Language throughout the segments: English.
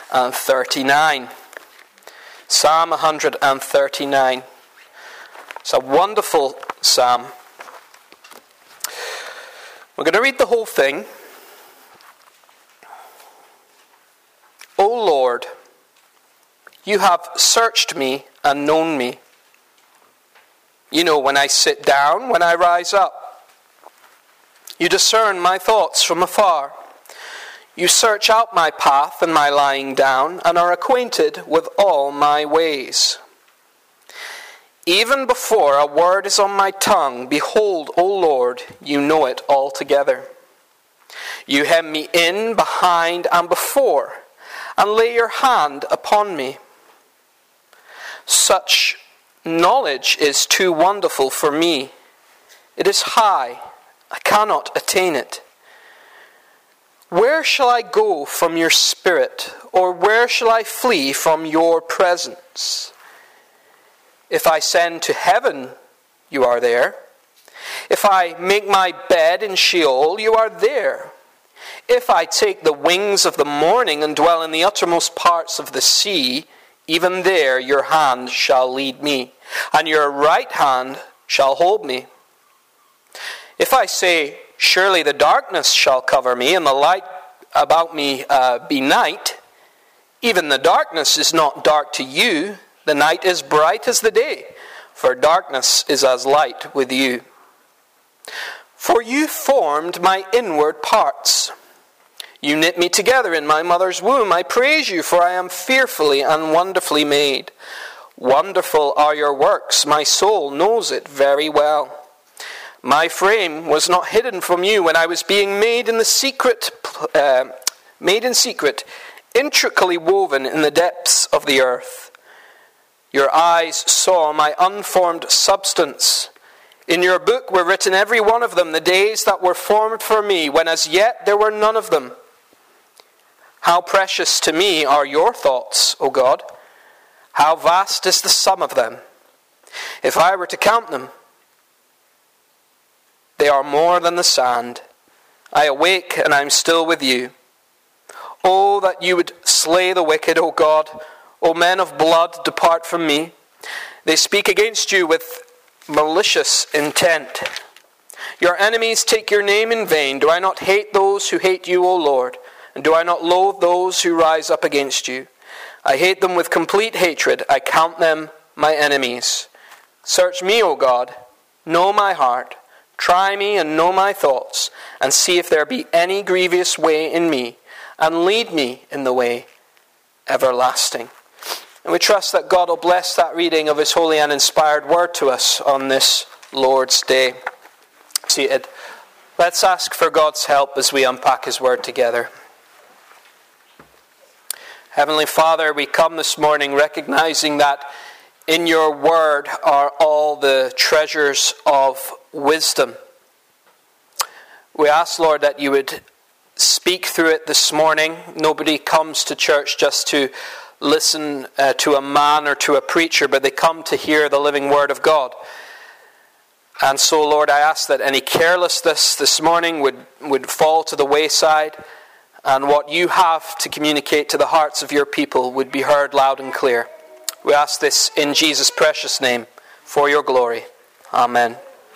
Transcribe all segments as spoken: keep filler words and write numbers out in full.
thirty-nine. Psalm one hundred thirty-nine. It's a wonderful psalm. We're going to read the whole thing. O Lord, you have searched me and known me. You know when I sit down, when I rise up. You discern my thoughts from afar. You search out my path and my lying down, and are acquainted with all my ways. Even before a word is on my tongue, behold, O Lord, you know it altogether. You hem me in behind and before, and lay your hand upon me. Such knowledge is too wonderful for me. It is high, I cannot attain it. Where shall I go from your spirit, or where shall I flee from your presence? If I ascend to heaven, you are there. If I make my bed in Sheol, you are there. If I take the wings of the morning and dwell in the uttermost parts of the sea, even there your hand shall lead me, and your right hand shall hold me. If I say, surely the darkness shall cover me, and the light about me uh, be night, even the darkness is not dark to you. The night is bright as the day, for darkness is as light with you. For you formed my inward parts. You knit me together in my mother's womb. I praise you, for I am fearfully and wonderfully made. Wonderful are your works. My soul knows it very well. My frame was not hidden from you when I was being made in the secret, uh, made in secret, intricately woven in the depths of the earth. Your eyes saw my unformed substance. In your book were written every one of them, the days that were formed for me, when as yet there were none of them. How precious to me are your thoughts, O God. How vast is the sum of them. If I were to count them, they are more than the sand. I awake and I am still with you. Oh, that you would slay the wicked, O God. O men of blood, depart from me. They speak against you with malicious intent. Your enemies take your name in vain. Do I not hate those who hate you, O Lord? And do I not loathe those who rise up against you? I hate them with complete hatred. I count them my enemies. Search me, O God. Know my heart. Try me and know my thoughts, and see if there be any grievous way in me, and lead me in the way everlasting. And we trust that God will bless that reading of his holy and inspired word to us on this Lord's Day. Seated. Let's ask for God's help as we unpack his word together. Heavenly Father, we come this morning recognizing that in your word are all the treasures of wisdom. We ask, Lord, that you would speak through it this morning. Nobody comes to church just to listen uh, to a man or to a preacher, but they come to hear the living word of God. And so, Lord, I ask that any carelessness this morning would, would fall to the wayside, and what you have to communicate to the hearts of your people would be heard loud and clear. We ask this in Jesus' precious name, for your glory. Amen.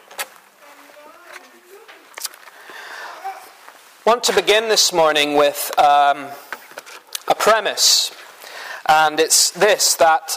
I want to begin this morning with um, a premise. And it's this, that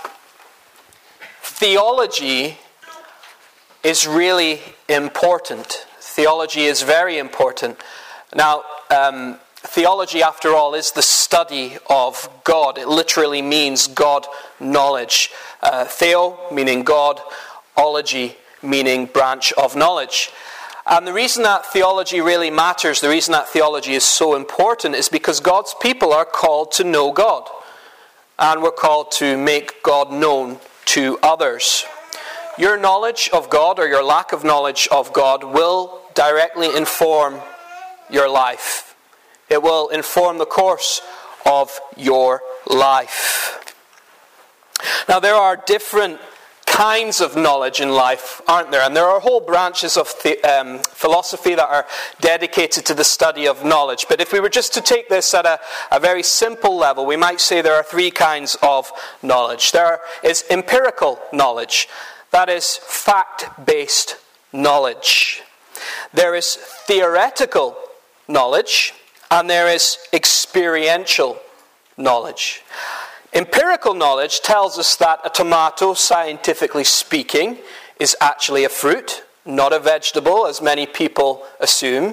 theology is really important. Theology is very important. Now, um, theology, after all, is the study of God. It literally means God knowledge. Uh, theo, meaning God. Ology, meaning branch of knowledge. And the reason that theology really matters, the reason that theology is so important, is because God's people are called to know God. And we're called to make God known to others. Your knowledge of God, or your lack of knowledge of God, will directly inform your life. It will inform the course of your life. Now, there are different kinds of knowledge in life, aren't there? And there are whole branches of the, um, philosophy that are dedicated to the study of knowledge. But if we were just to take this at a, a very simple level, we might say there are three kinds of knowledge. There is empirical knowledge. That is fact-based knowledge. There is theoretical knowledge, and there is experiential knowledge. Empirical knowledge tells us that a tomato, scientifically speaking, is actually a fruit, not a vegetable, as many people assume.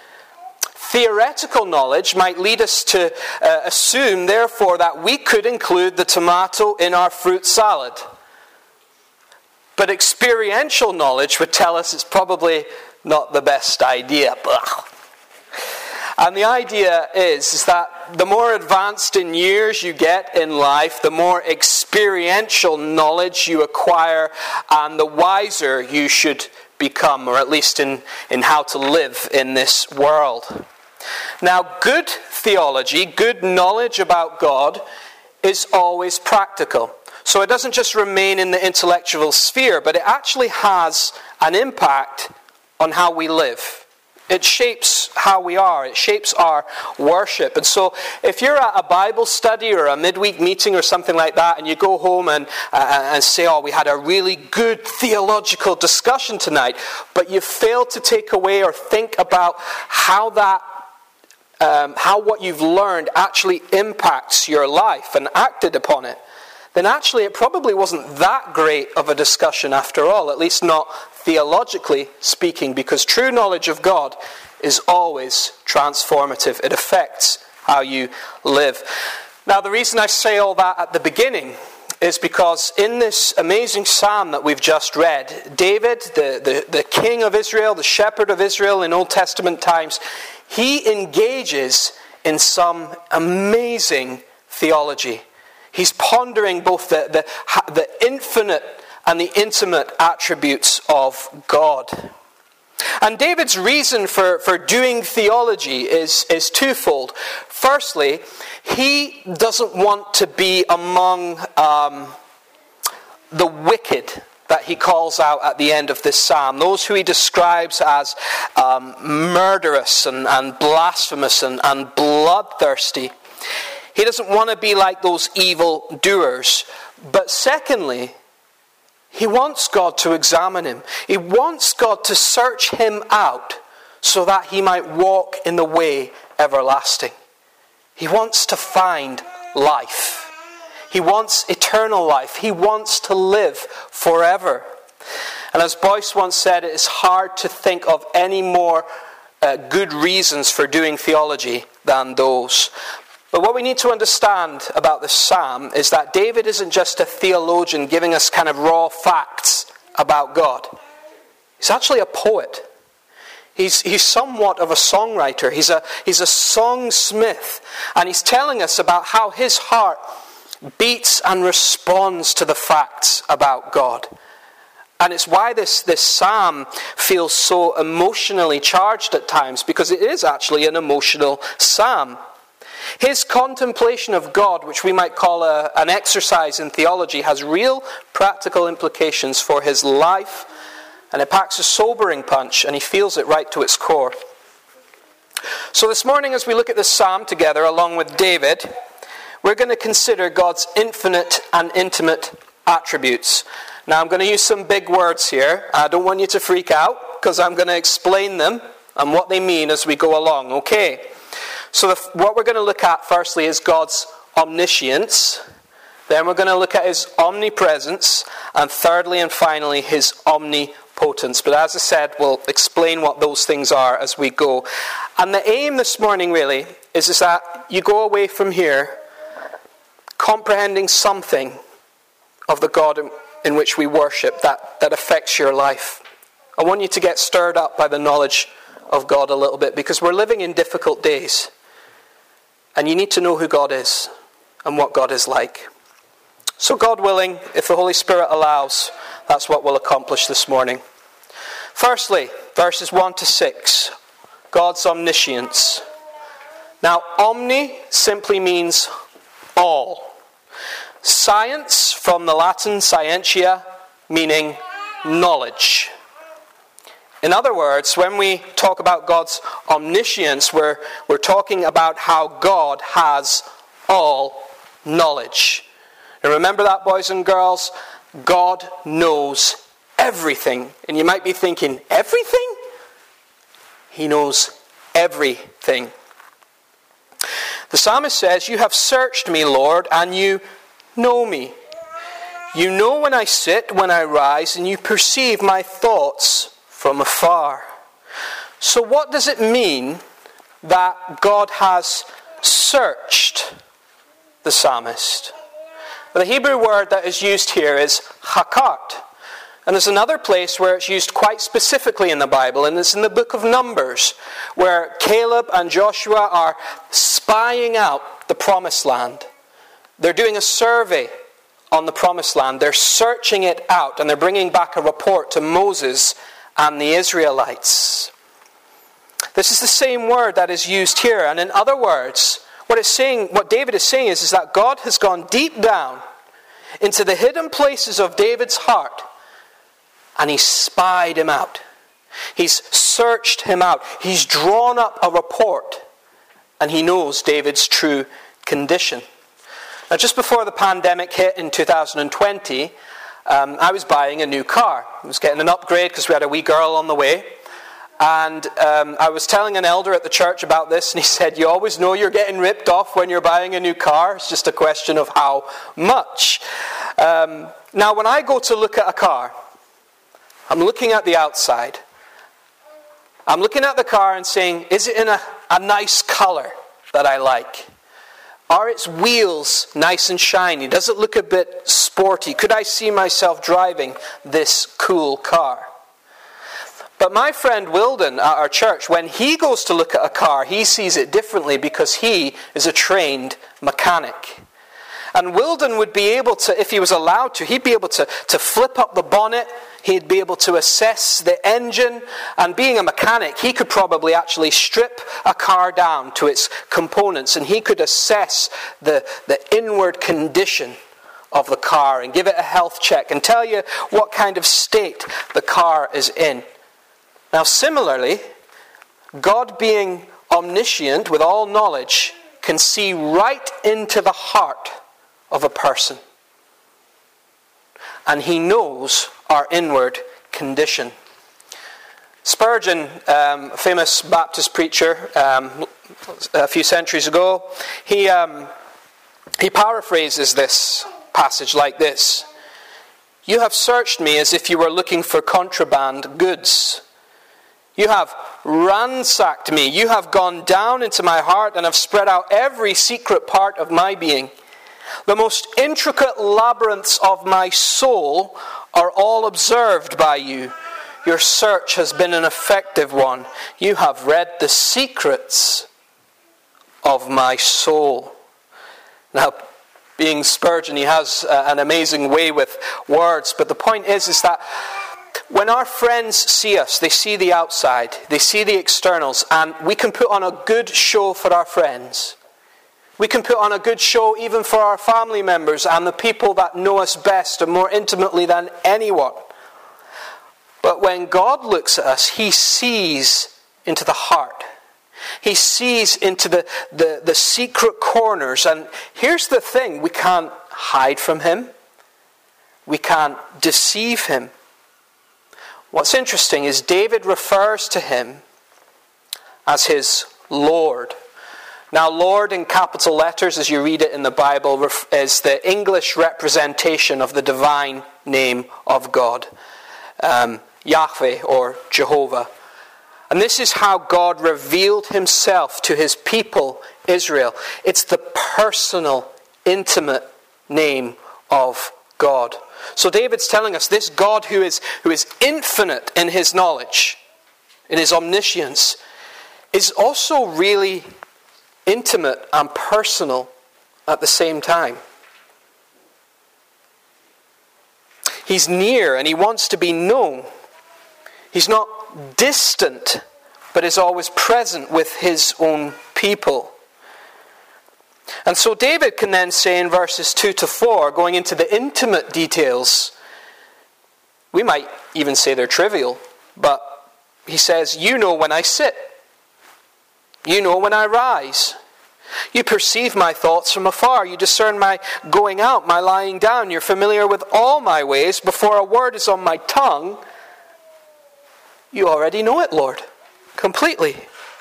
Theoretical knowledge might lead us to uh, assume, therefore, that we could include the tomato in our fruit salad. But experiential knowledge would tell us it's probably not the best idea. Ugh. And the idea is, is that the more advanced in years you get in life, the more experiential knowledge you acquire, and the wiser you should become, or at least in, in how to live in this world. Now, good theology, good knowledge about God, is always practical. So it doesn't just remain in the intellectual sphere, but it actually has an impact on how we live. It shapes how we are. It shapes our worship. And so if you're at a Bible study or a midweek meeting or something like that, and you go home and, uh, and say, oh, we had a really good theological discussion tonight, but you fail to take away or think about how that, um, how what you've learned actually impacts your life and acted upon it, then actually it probably wasn't that great of a discussion after all, at least not theologically speaking, because true knowledge of God is always transformative. It affects how you live. Now, the reason I say all that at the beginning is because in this amazing psalm that we've just read, David, the, the, the king of Israel, the shepherd of Israel in Old Testament times, he engages in some amazing theology. He's pondering both the, the, the infinite and the intimate attributes of God. And David's reason for, for doing theology is, is twofold. Firstly, he doesn't want to be among um, the wicked that he calls out at the end of this psalm. Those who he describes as um, murderous and, and blasphemous and, and bloodthirsty. He doesn't want to be like those evil doers. But secondly, he wants God to examine him. He wants God to search him out so that he might walk in the way everlasting. He wants to find life. He wants eternal life. He wants to live forever. And as Boyce once said, it is hard to think of any more uh, good reasons for doing theology than those. But what we need to understand about this psalm is that David isn't just a theologian giving us kind of raw facts about God. He's actually a poet. He's, he's somewhat of a songwriter. He's a, he's a songsmith. And he's telling us about how his heart beats and responds to the facts about God. And it's why this, this psalm feels so emotionally charged at times, because it is actually an emotional psalm. His contemplation of God, which we might call a, an exercise in theology, has real practical implications for his life, and it packs a sobering punch, and he feels it right to its core. So this morning, as we look at this psalm together, along with David, we're going to consider God's infinite and intimate attributes. Now, I'm going to use some big words here. I don't want you to freak out, because I'm going to explain them and what they mean as we go along, okay? So the, what we're going to look at firstly is God's omniscience. Then we're going to look at his omnipresence. And thirdly and finally, his omnipotence. But as I said, we'll explain what those things are as we go. And the aim this morning really is, is that you go away from here comprehending something of the God in, in which we worship that, that affects your life. I want you to get stirred up by the knowledge of God a little bit, because we're living in difficult days. And you need to know who God is and what God is like. So God willing, if the Holy Spirit allows, that's what we'll accomplish this morning. Firstly, verses one to six, God's omniscience. Now, omni simply means all. Science, from the Latin scientia, meaning knowledge. In other words, when we talk about God's omniscience, we're, we're talking about how God has all knowledge. And remember that, boys and girls? God knows everything. And you might be thinking, everything? He knows everything. The psalmist says, "You have searched me, Lord, and you know me. You know when I sit, when I rise, and you perceive my thoughts from afar." So what does it mean that God has searched the psalmist? The Hebrew word that is used here is hakart. And there's another place where it's used quite specifically in the Bible, and it's in the book of Numbers, where Caleb and Joshua are spying out the promised land. They're doing a survey on the promised land. They're searching it out, and they're bringing back a report to Moses and the Israelites. This is the same word that is used here. And in other words, what it's saying, what David is saying is, is that God has gone deep down into the hidden places of David's heart, and he's spied him out. He's searched him out. He's drawn up a report, and he knows David's true condition. Now, just before the pandemic hit in two thousand twenty, um, I was buying a new car. I was getting an upgrade because we had a wee girl on the way. And um, I was telling an elder at the church about this, and he said, "You always know you're getting ripped off when you're buying a new car. It's just a question of how much." Um, now, when I go to look at a car, I'm looking at the outside. I'm looking at the car and saying, is it in a, a nice colour that I like? Are its wheels nice and shiny? Does it look a bit sporty? Could I see myself driving this cool car? But my friend Wilden at our church, when he goes to look at a car, he sees it differently because he is a trained mechanic. And Wilden would be able to, if he was allowed to, he'd be able to, to flip up the bonnet. He'd be able to assess the engine. And being a mechanic, he could probably actually strip a car down to its components. And he could assess the, the inward condition of the car and give it a health check and tell you what kind of state the car is in. Now, similarly, God being omniscient with all knowledge can see right into the heart of a person. And he knows our inward condition. Spurgeon, um, a famous Baptist preacher um, a few centuries ago, he, um, he paraphrases this passage like this: "You have searched me as if you were looking for contraband goods. You have ransacked me. You have gone down into my heart and have spread out every secret part of my being. The most intricate labyrinths of my soul are all observed by you. Your search has been an effective one. You have read the secrets of my soul." Now, being Spurgeon, he has an amazing way with words. But the point is, is that when our friends see us, they see the outside, they see the externals, and we can put on a good show for our friends. We can put on a good show even for our family members and the people that know us best and more intimately than anyone. But when God looks at us, he sees into the heart. He sees into the, the, the secret corners. And here's the thing, we can't hide from him. We can't deceive him. What's interesting is David refers to him as his Lord. Now, Lord in capital letters, as you read it in the Bible, is the English representation of the divine name of God. Um, Yahweh or Jehovah. And this is how God revealed himself to his people, Israel. It's the personal, intimate name of God. So David's telling us this God who is, who is infinite in his knowledge, in his omniscience, is also really intimate and personal at the same time. He's near and he wants to be known. He's not distant, but is always present with his own people. And so David can then say in verses two to four, going into the intimate details, We might even say they're trivial, but he says, you know when I sit. You know when I rise. You perceive my thoughts from afar. You discern my going out, my lying down. You're familiar with all my ways. Before a word is on my tongue, you already know it, Lord, completely.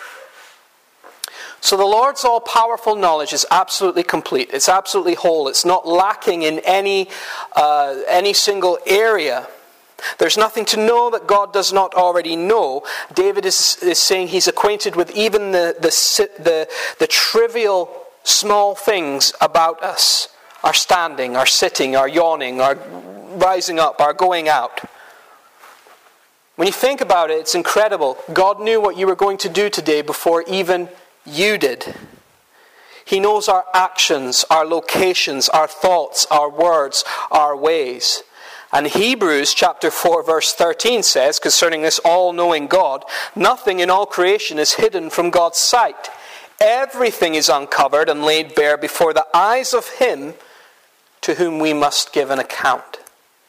So the Lord's all-powerful knowledge is absolutely complete. It's absolutely whole. It's not lacking in any uh, any single area. There's nothing to know that God does not already know. David is, is saying he's acquainted with even the, the, the, the trivial small things about us. Our standing, our sitting, our yawning, our rising up, our going out. When you think about it, it's incredible. God knew what you were going to do today before even you did. He knows our actions, our locations, our thoughts, our words, our ways. And Hebrews chapter four verse thirteen says, concerning this all-knowing God, nothing in all creation is hidden from God's sight. Everything is uncovered and laid bare before the eyes of Him to whom we must give an account.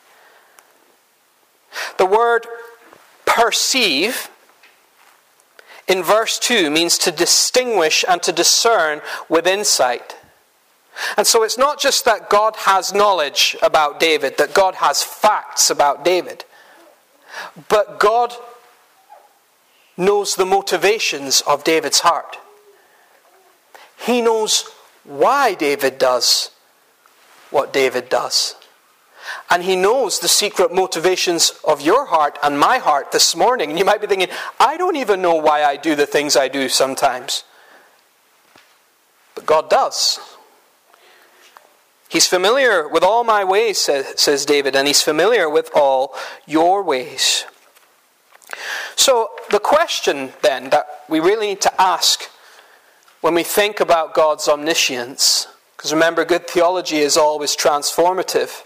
The word perceive in verse two means to distinguish and to discern with insight. And so it's not just that God has knowledge about David, that God has facts about David, but God knows the motivations of David's heart. He knows why David does what David does. And He knows the secret motivations of your heart and my heart this morning. And you might be thinking, I don't even know why I do the things I do sometimes. But God does. He's familiar with all my ways, says, says David, and He's familiar with all your ways. So the question then that we really need to ask when we think about God's omniscience, because remember, good theology is always transformative,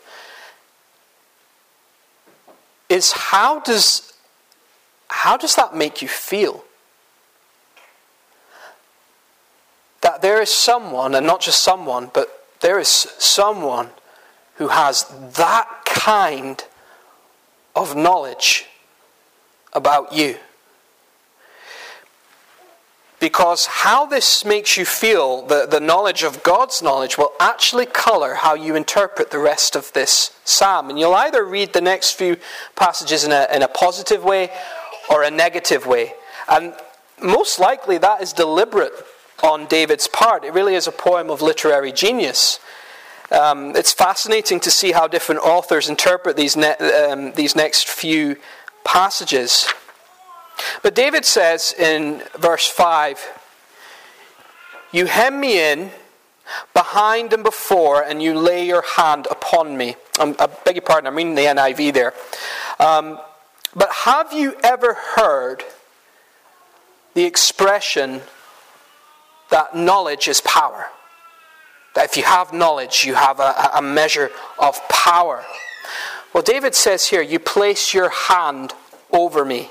is how does, how does that make you feel? That there is someone, and not just someone, but there is someone who has that kind of knowledge about you. Because how this makes you feel, the, the knowledge of God's knowledge, will actually colour how you interpret the rest of this psalm. And you'll either read the next few passages in a, in a positive way or a negative way. And most likely that is deliberate on David's part. It really is a poem of literary genius. Um, it's fascinating to see how different authors interpret these, ne- um, these next few passages. But David says in verse five, you hem me in behind and before, and you lay your hand upon me. Um, I beg your pardon, I'm reading the N I V there. Um, but have you ever heard the expression that knowledge is power? That if you have knowledge, you have a, a measure of power. Well, David says here, you place your hand over me.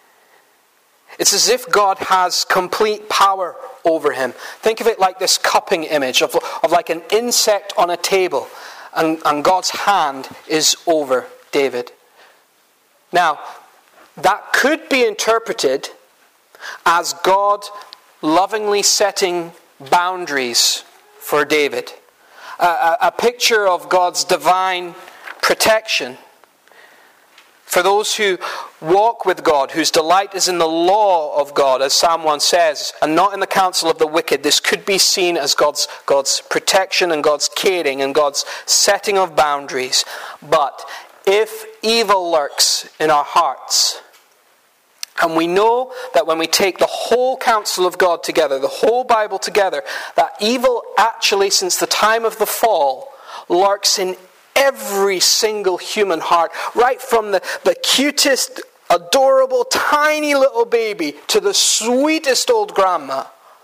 It's as if God has complete power over him. Think of it like this cupping image of, of like an insect on a table, and, and God's hand is over David. Now, that could be interpreted as God lovingly setting boundaries for David. A, a, a picture of God's divine protection for those who walk with God, whose delight is in the law of God, as Psalm one says, and not in the counsel of the wicked. This could be seen as God's, God's protection and God's caring and God's setting of boundaries. But if evil lurks in our hearts, and we know that when we take the whole counsel of God together, the whole Bible together, that evil actually, since the time of the fall, lurks in every single human heart, right from the, the cutest, adorable, tiny little baby to the sweetest old grandma.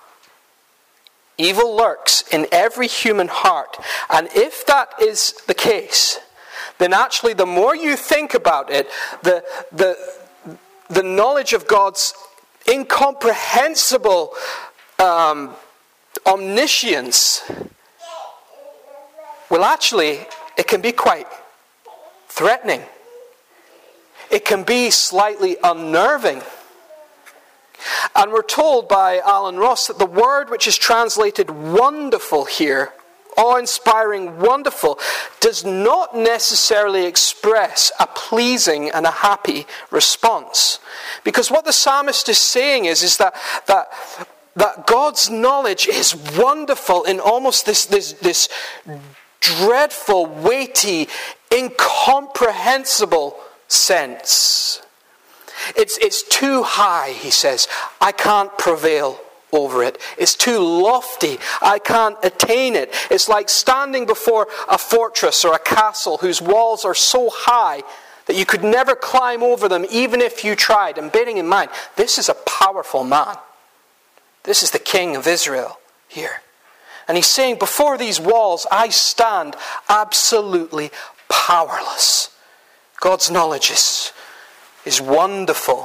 Evil lurks in every human heart. And if that is the case, then actually the more you think about it, the the the knowledge of God's incomprehensible um, omniscience will actually, it can be quite threatening. it can be slightly unnerving. And we're told by Alan Ross that the word which is translated wonderful here, awe-inspiring, wonderful, does not necessarily express a pleasing and a happy response. Because what the psalmist is saying is, is that, that, that God's knowledge is wonderful in almost this, this, this dreadful, weighty, incomprehensible sense. It's, it's too high, he says. I can't prevail over it. It's too lofty. I can't attain it. It's like standing before a fortress or a castle whose walls are so high that you could never climb over them even if you tried. And bearing in mind, this is a powerful man. This is the king of Israel here. And he's saying, before these walls, I stand absolutely powerless. God's knowledge is, is wonderful.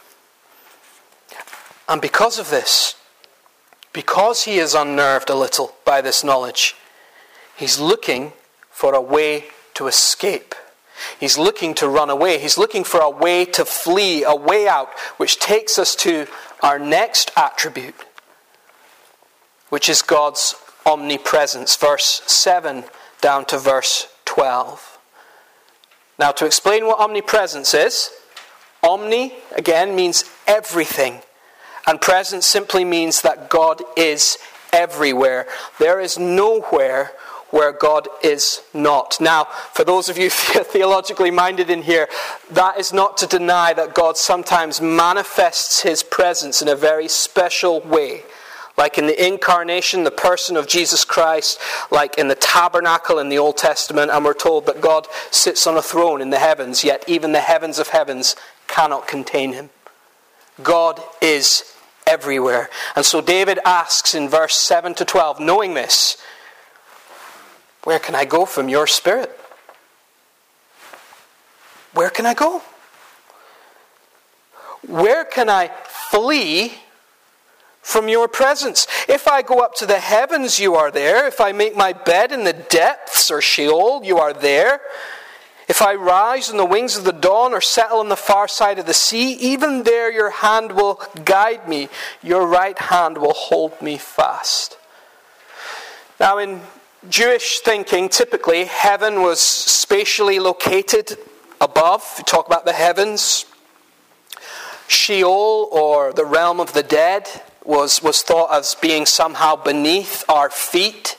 And because of this, because he is unnerved a little by this knowledge, he's looking for a way to escape. He's looking to run away. He's looking for a way to flee, a way out, which takes us to our next attribute, which is God's omnipresence. Verse seven down to verse twelve. Now, to explain what omnipresence is, omni, again, means everything. And presence simply means that God is everywhere. There is nowhere where God is not. Now, for those of you theologically minded in here, that is not to deny that God sometimes manifests his presence in a very special way. Like in the incarnation, the person of Jesus Christ, like in the tabernacle in the Old Testament, and we're told that God sits on a throne in the heavens, yet even the heavens of heavens cannot contain him. God is everywhere. And so David asks in verse seven to twelve, knowing this, where can I go from your spirit? Where can I go? Where can I flee from your presence? If I go up to the heavens, you are there. If I make my bed in the depths or Sheol, you are there. If I rise on the wings of the dawn or settle on the far side of the sea, even there your hand will guide me. Your right hand will hold me fast. Now, in Jewish thinking, typically, heaven was spatially located above. We talk about the heavens. Sheol, or the realm of the dead, was, was thought as being somehow beneath our feet.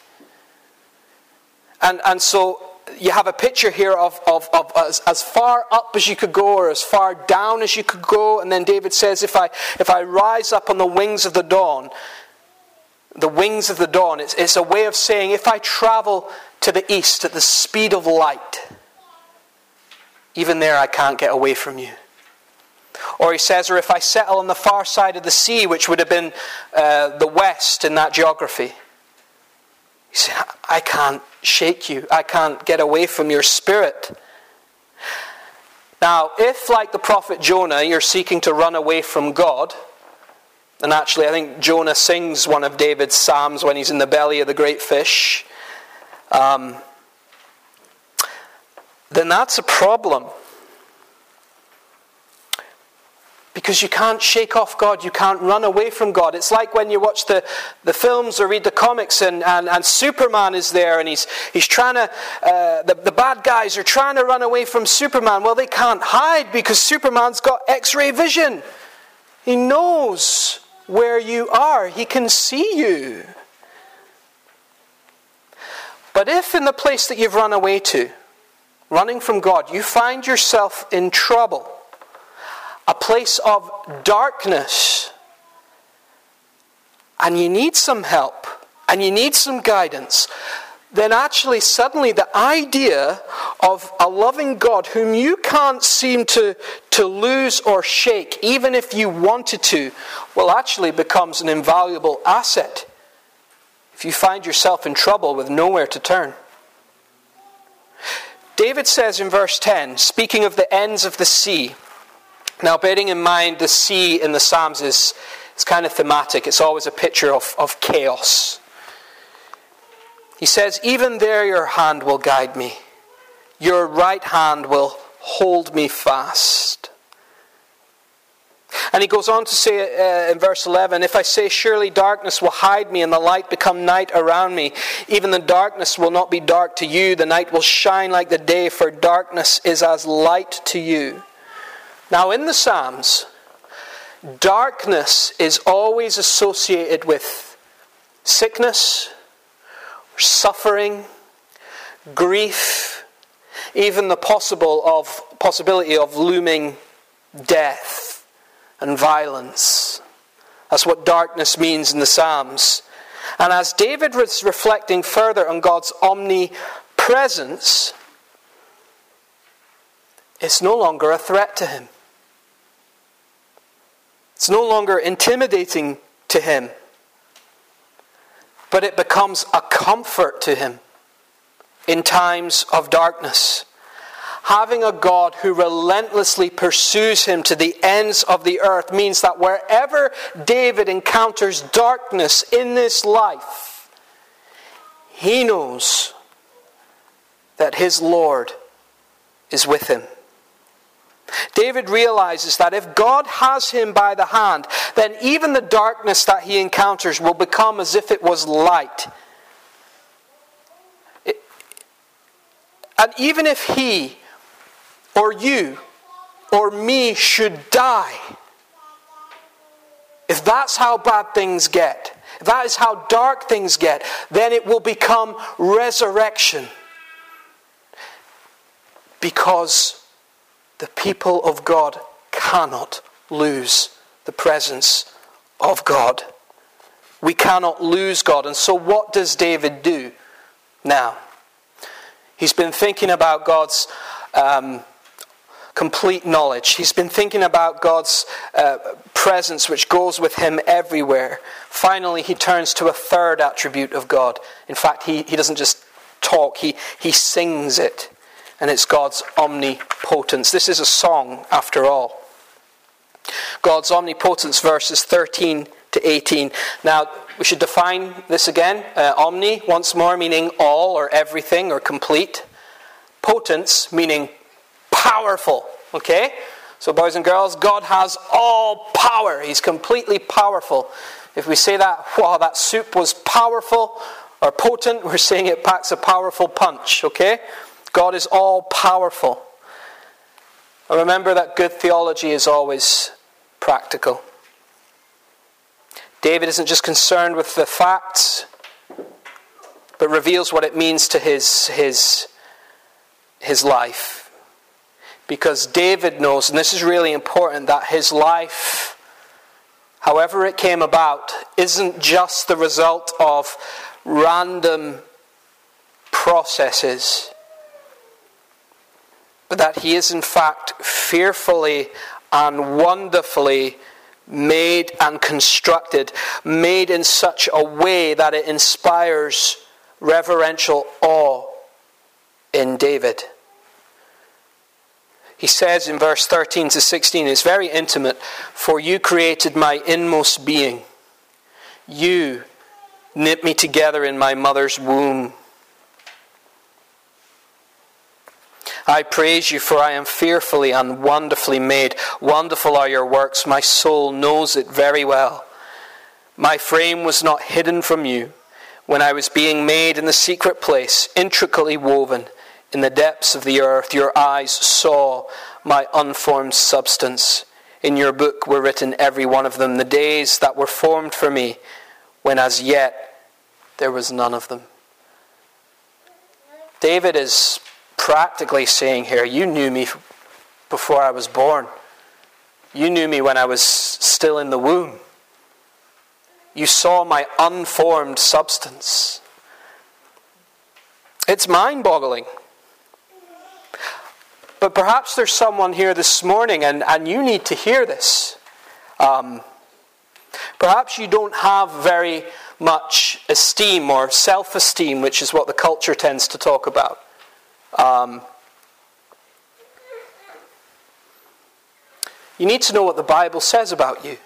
And, and so you have a picture here of, of, of as, as far up as you could go or as far down as you could go. And then David says, if I if I rise up on the wings of the dawn, the wings of the dawn, it's, it's a way of saying if I travel to the east at the speed of light, even there I can't get away from you. Or he says, or if I settle on the far side of the sea, which would have been uh, the west in that geography, he said, I can't shake you. I can't get away from your spirit. Now, if, like the prophet Jonah, you're seeking to run away from God, and actually I think Jonah sings one of David's psalms when he's in the belly of the great fish, um, then that's a problem. Because you can't shake off God. You can't run away from God. It's like when you watch the, the films or read the comics and, and, and Superman is there and he's he's trying to, uh, the, the bad guys are trying to run away from Superman. Well, they can't hide because Superman's got X-ray vision. He knows where you are. He can see you. But if in the place that you've run away to, running from God, you find yourself in trouble, a place of darkness, and you need some help, and you need some guidance, then actually suddenly the idea of a loving God whom you can't seem to, to lose or shake, even if you wanted to, well, actually becomes an invaluable asset if you find yourself in trouble with nowhere to turn. David says in verse ten, speaking of the ends of the sea. Now, bearing in mind the sea in the Psalms is it's kind of thematic. It's always a picture of, of chaos. He says, even there your hand will guide me. Your right hand will hold me fast. And he goes on to say uh, in verse eleven, if I say surely darkness will hide me and the light become night around me, even the darkness will not be dark to you. The night will shine like the day, for darkness is as light to you. Now in the Psalms, darkness is always associated with sickness, suffering, grief, even the possible of possibility of looming death and violence. That's what darkness means in the Psalms. And as David was reflecting further on God's omnipresence, it's no longer a threat to him. It's no longer intimidating to him, but it becomes a comfort to him in times of darkness. Having a God who relentlessly pursues him to the ends of the earth means that wherever David encounters darkness in this life, he knows that his Lord is with him. David realizes that if God has him by the hand, then even the darkness that he encounters will become as if it was light. It, and even if he or you or me should die, if that's how bad things get, if that is how dark things get, then it will become resurrection. Because the people of God cannot lose the presence of God. We cannot lose God. And so what does David do now? He's been thinking about God's um, complete knowledge. He's been thinking about God's uh, presence, which goes with him everywhere. Finally, he turns to a third attribute of God. In fact, he, he doesn't just talk, he, he sings it. And it's God's omnipotence. This is a song, after all. God's omnipotence, verses thirteen to eighteen. Now, we should define this again. Uh, omni, once more, meaning all or everything or complete. Potence, meaning powerful. Okay? So, boys and girls, God has all power. He's completely powerful. If we say that, wow, that soup was powerful or potent, we're saying it packs a powerful punch. Okay? God is all powerful. And remember that good theology is always practical. David isn't just concerned with the facts, but reveals what it means to his, his, his life. Because David knows, and this is really important, that his life, however it came about, isn't just the result of random processes, but that he is in fact fearfully and wonderfully made and constructed, made in such a way that it inspires reverential awe in David. He says in verse thirteen to sixteen, it's very intimate, "For you created my inmost being. You knit me together in my mother's womb. I praise you, for I am fearfully and wonderfully made. Wonderful are your works. My soul knows it very well. My frame was not hidden from you when I was being made in the secret place, intricately woven in the depths of the earth. Your eyes saw my unformed substance. In your book were written every one of them, the days that were formed for me, when as yet there was none of them." David is practically saying here, you knew me before I was born. You knew me when I was still in the womb. You saw my unformed substance. It's mind-boggling. But perhaps there's someone here this morning, and, and you need to hear this. Um, perhaps you don't have very much esteem or self-esteem, which is what the culture tends to talk about. Um, you need to know what the Bible says about you.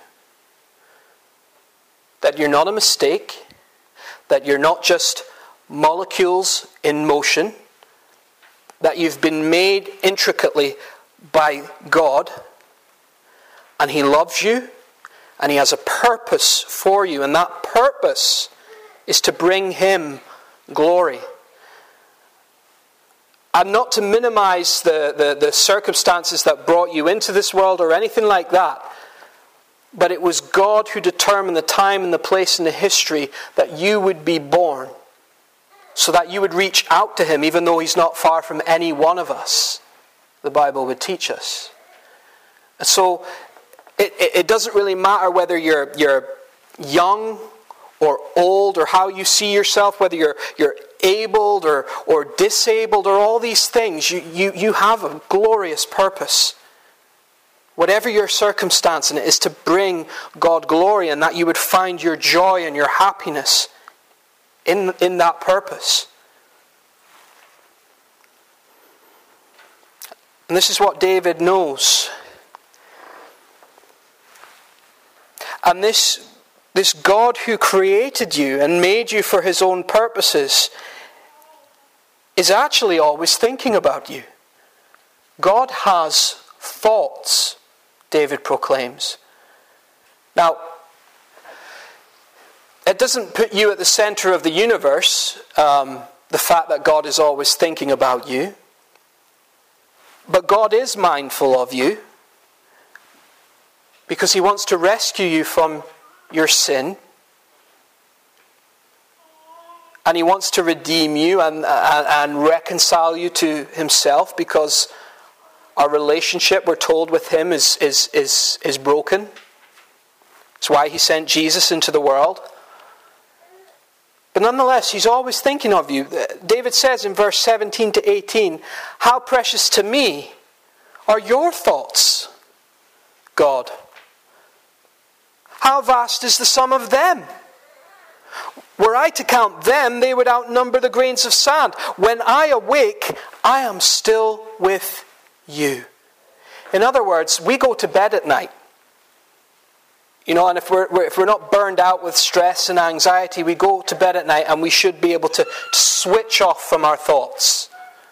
That you're not a mistake. That you're not just molecules in motion. that you've been made intricately by God, and He loves you, and He has a purpose for you, and that purpose is to bring Him glory. And not to minimize the, the, the circumstances that brought you into this world or anything like that, but it was God who determined the time and the place in the history that you would be born, so that you would reach out to Him, even though He's not far from any one of us, the Bible would teach us. And so it, it, it doesn't really matter whether you're, you're young or old, or how you see yourself, whether you're, you're abled or, or disabled, or all these things. You, you, you have a glorious purpose. Whatever your circumstance, and it is to bring God glory, and that you would find your joy and your happiness in, in that purpose. And this is what David knows. And this, this God who created you and made you for His own purposes is actually always thinking about you. God has thoughts, David proclaims. Now, it doesn't put you at the center of the universe, um, the fact that God is always thinking about you. But God is mindful of you, because He wants to rescue you from your sin. And He wants to redeem you and, and, and reconcile you to Himself, because our relationship, we're told, with Him is, is, is, is broken. It's why He sent Jesus into the world. But nonetheless, He's always thinking of you. David says in verse seventeen to eighteen, "How precious to me are your thoughts, God. How vast is the sum of them? Were I to count them, they would outnumber the grains of sand. When I awake, I am still with you." In other words, we go to bed at night. You know, and if we're, we're if we're not burned out with stress and anxiety, we go to bed at night and we should be able to, to switch off from our thoughts.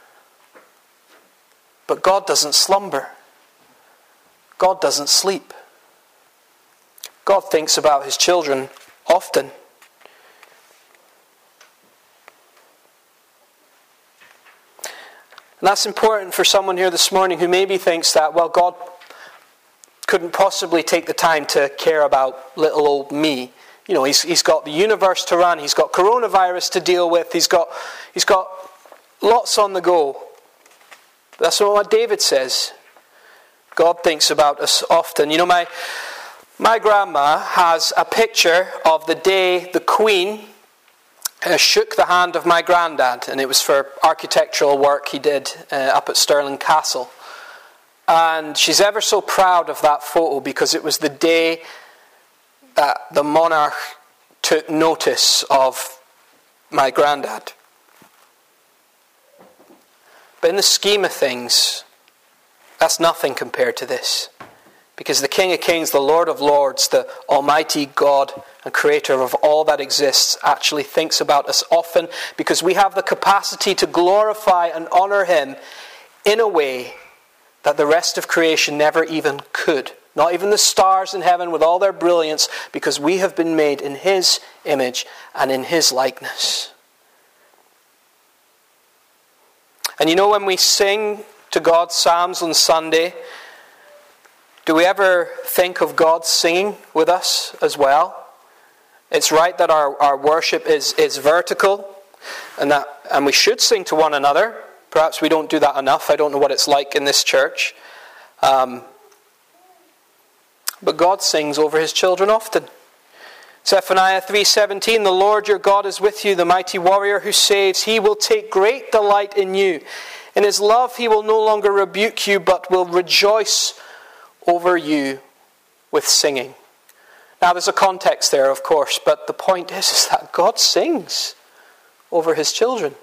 But God doesn't slumber. God doesn't sleep. God thinks about His children often. And that's important for someone here this morning who maybe thinks that, well, God couldn't possibly take the time to care about little old me. You know, he's he's got the universe to run, he's got coronavirus to deal with, he's got he's got lots on the go. That's not what David says. God thinks about us often. You know, my my grandma has a picture of the day the Queen uh, shook the hand of my granddad, and it was for architectural work he did uh, up at Stirling Castle. And she's ever so proud of that photo, because it was the day that the monarch took notice of my granddad. But in the scheme of things, that's nothing compared to this. Because the King of Kings, the Lord of Lords, the Almighty God and Creator of all that exists, actually thinks about us often, because we have the capacity to glorify and honor Him in a way that the rest of creation never even could. Not even the stars in heaven with all their brilliance, because we have been made in His image and in His likeness. And you know, when we sing to God psalms on Sunday, do we ever think of God singing with us as well? It's right that our, our worship is, is vertical, and that and we should sing to one another. Perhaps we don't do that enough. I don't know what it's like in this church. Um, but God sings over His children often. Zephaniah three seventeen, "The Lord your God is with you, the mighty warrior who saves. He will take great delight in you. In His love He will no longer rebuke you, but will rejoice over you with singing." Now there's a context there, of course, but the point is, is that God sings over His children.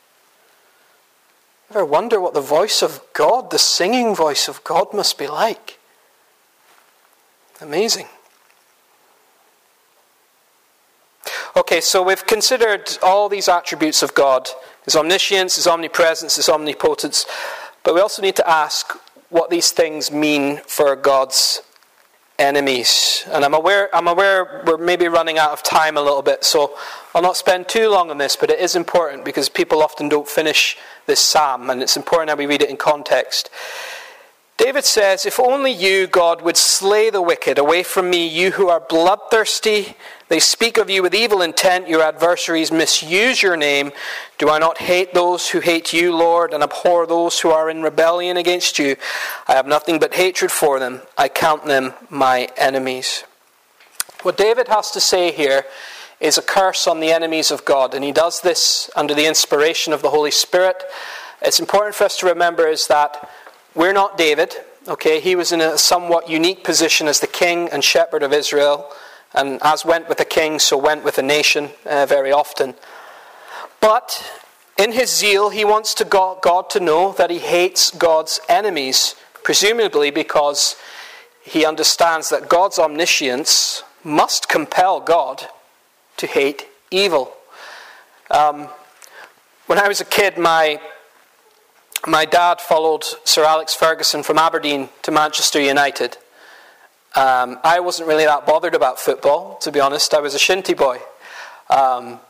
Ever wonder what the voice of God, the singing voice of God, must be like? Amazing. Okay. Okay, so we've considered all these attributes of God. His omniscience, his omnipresence, his omnipotence. But we also need to ask what these things mean for God's enemies. And I'm aware I'm aware we're maybe running out of time a little bit, so I'll not spend too long on this, but it is important because people often don't finish this psalm, and it's important that we read it in context. David says, "If only you, God, would slay the wicked away from me, you who are bloodthirsty. They speak of you with evil intent. Your adversaries misuse your name. Do I not hate those who hate you, Lord, and abhor those who are in rebellion against you? I have nothing but hatred for them. I count them my enemies." What David has to say here is a curse on the enemies of God, and he does this under the inspiration of the Holy Spirit. It's important for us to remember is that we're not David, okay? He was in a somewhat unique position as the king and shepherd of Israel, and as went with a king, so went with a nation uh, very often. But in his zeal, he wants to God, God to know that he hates God's enemies, presumably because he understands that God's omniscience must compel God to hate evil. Um, when I was a kid, my My dad followed Sir Alex Ferguson from Aberdeen to Manchester United. Um, I wasn't really that bothered about football, to be honest. I was a shinty boy. Um,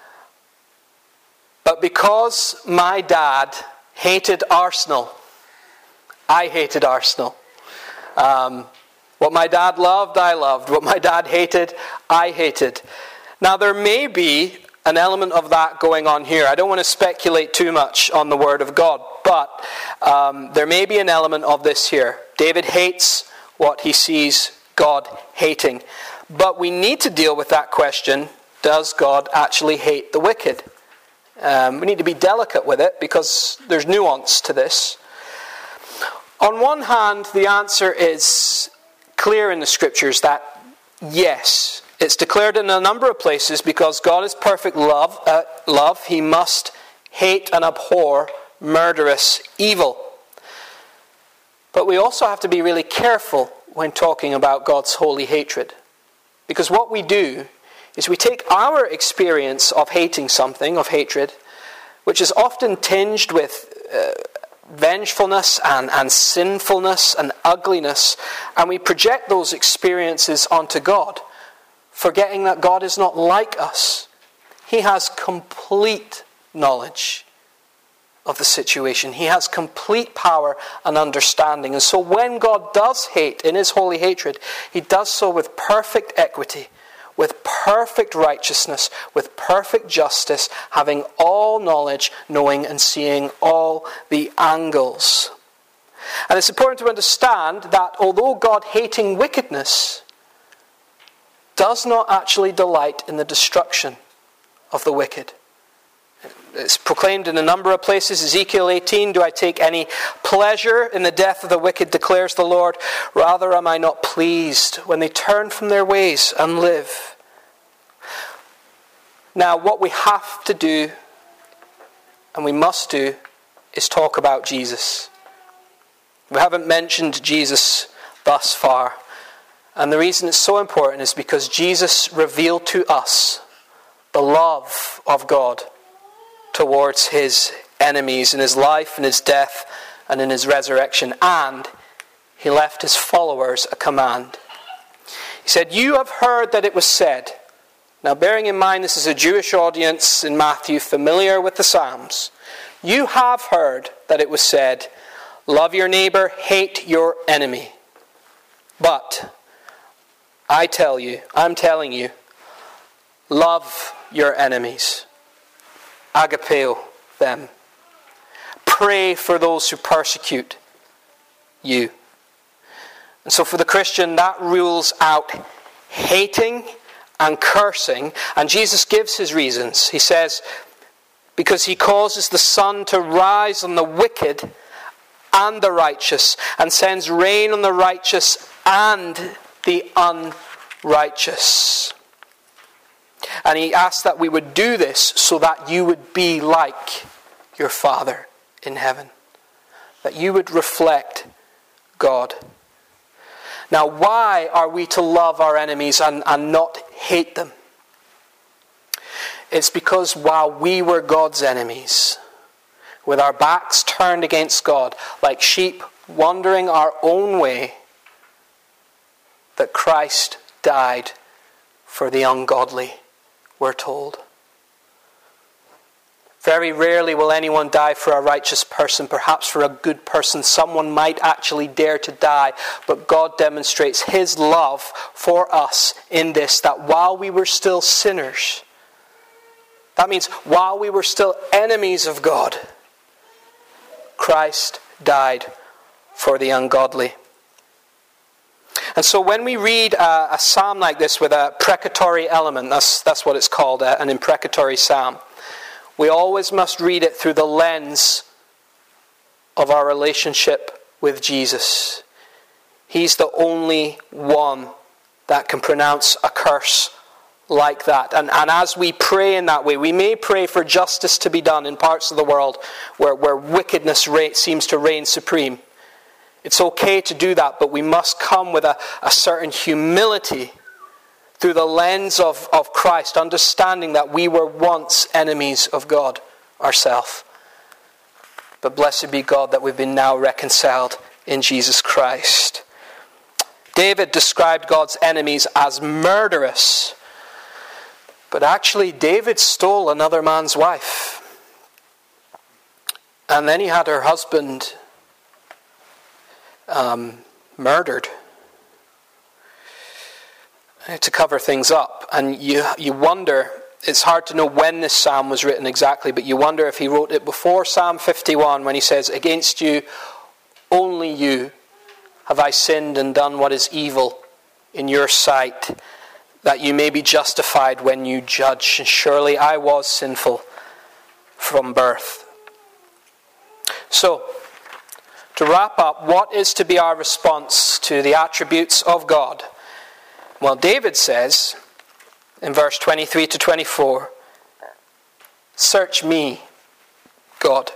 but because my dad hated Arsenal, I hated Arsenal. Um, what my dad loved, I loved. What my dad hated, I hated. Now, there may be an element of that going on here. I don't want to speculate too much on the Word of God, but um, there may be an element of this here. David hates what he sees God hating. But we need to deal with that question, does God actually hate the wicked? Um, we need to be delicate with it because there's nuance to this. On one hand, the answer is clear in the Scriptures that yes, it's declared in a number of places because God is perfect love. Uh, love, he must hate and abhor murderous evil. But we also have to be really careful when talking about God's holy hatred. Because what we do is we take our experience of hating something, of hatred, which is often tinged with uh, vengefulness and, and sinfulness and ugliness, and we project those experiences onto God, forgetting that God is not like us. He has complete knowledge of the situation. He has complete power and understanding. And so when God does hate in his holy hatred, he does so with perfect equity, with perfect righteousness, with perfect justice, having all knowledge, knowing and seeing all the angles. And it's important to understand that although God hating wickedness does not actually delight in the destruction of the wicked. It's proclaimed in a number of places. Ezekiel eighteen, "Do I take any pleasure in the death of the wicked, declares the Lord. Rather am I not pleased when they turn from their ways and live." Now, what we have to do, and we must do, is talk about Jesus. We haven't mentioned Jesus thus far. And the reason it's so important is because Jesus revealed to us the love of God towards his enemies in his life, in his death, and in his resurrection. And he left his followers a command. He said, "You have heard that it was said." Now, bearing in mind this is a Jewish audience in Matthew familiar with the Psalms. "You have heard that it was said, love your neighbor, hate your enemy. But I tell you, I'm telling you, love your enemies. Agapeo them. Pray for those who persecute you." And so for the Christian, that rules out hating and cursing. And Jesus gives his reasons. He says, because he causes the sun to rise on the wicked and the righteous, and sends rain on the righteous and the unrighteous. And he asked that we would do this so that you would be like your Father in heaven. That you would reflect God. Now, why are we to love our enemies and, and not hate them? It's because while we were God's enemies, with our backs turned against God, like sheep wandering our own way, that Christ died for the ungodly, we're told. Very rarely will anyone die for a righteous person. Perhaps for a good person, someone might actually dare to die. But God demonstrates his love for us in this, that while we were still sinners, that means while we were still enemies of God, Christ died for the ungodly. And so when we read a, a psalm like this with a precatory element, that's, that's what it's called, an imprecatory psalm, we always must read it through the lens of our relationship with Jesus. He's the only one that can pronounce a curse like that. And, and as we pray in that way, we may pray for justice to be done in parts of the world where, where wickedness reign, seems to reign supreme. It's okay to do that, but we must come with a, a certain humility through the lens of, of Christ, understanding that we were once enemies of God ourselves. But blessed be God that we've been now reconciled in Jesus Christ. David described God's enemies as murderous. But actually, David stole another man's wife. And then he had her husband um, murdered. To cover things up. And you you wonder, it's hard to know when this psalm was written exactly, but you wonder if he wrote it before Psalm fifty-one, when he says, "Against you, only you, have I sinned and done what is evil in your sight, that you may be justified when you judge. And surely I was sinful from birth." So, to wrap up, what is to be our response to the attributes of God? Well, David says in verse twenty-three to twenty-four, "Search me, God.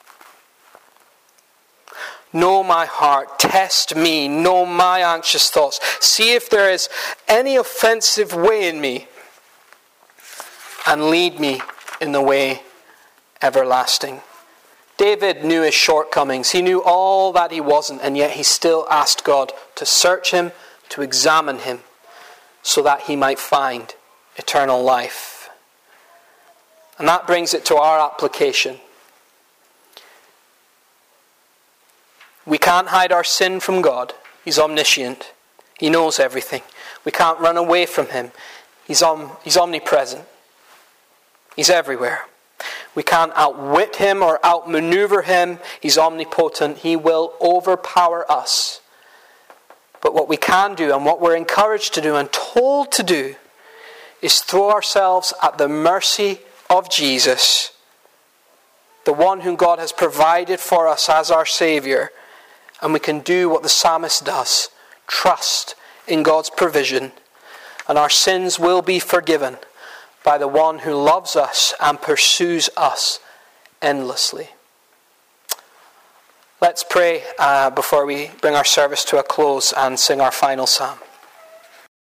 Know my heart, test me, know my anxious thoughts. See if there is any offensive way in me, and lead me in the way everlasting." David knew his shortcomings. He knew all that he wasn't, and yet he still asked God to search him, to examine him, so that he might find eternal life. And that brings it to our application. We can't hide our sin from God. He's omniscient. He knows everything. We can't run away from him. He's, om- he's omnipresent. He's everywhere. We can't outwit him or outmaneuver him. He's omnipotent. He will overpower us. But what we can do, and what we're encouraged to do and told to do, is throw ourselves at the mercy of Jesus, the one whom God has provided for us as our Saviour. And we can do what the psalmist does, trust in God's provision, and our sins will be forgiven by the one who loves us and pursues us endlessly. Let's pray uh, before we bring our service to a close and sing our final psalm.